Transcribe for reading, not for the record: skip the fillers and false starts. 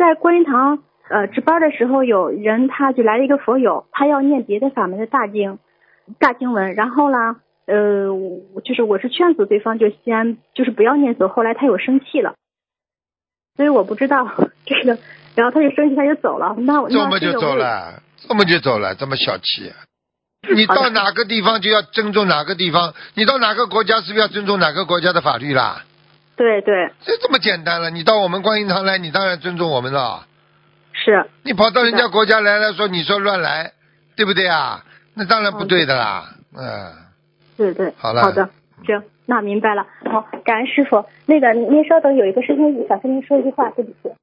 在观音堂值班的时候，有人他就来了一个佛友，他要念别的法门的大经文，然后呢我是劝阻对方就先就是不要念走，后来他有生气了，所以我不知道这个，然后他就生气他就走了， 这么就走了，这么小气。你到哪个地方就要尊重哪个地方，你到哪个国家是不是要尊重哪个国家的法律啦？ 对， 这么简单了。你到我们观音堂来，你当然尊重我们了。 是。 你跑到人家国家来了，说你说乱来，对不对啊？那当然不对的啦。 对， 好了。 好的，行，那明白了。好，感恩师傅。那个您稍等，有一个事情想跟您说一句话，对不起。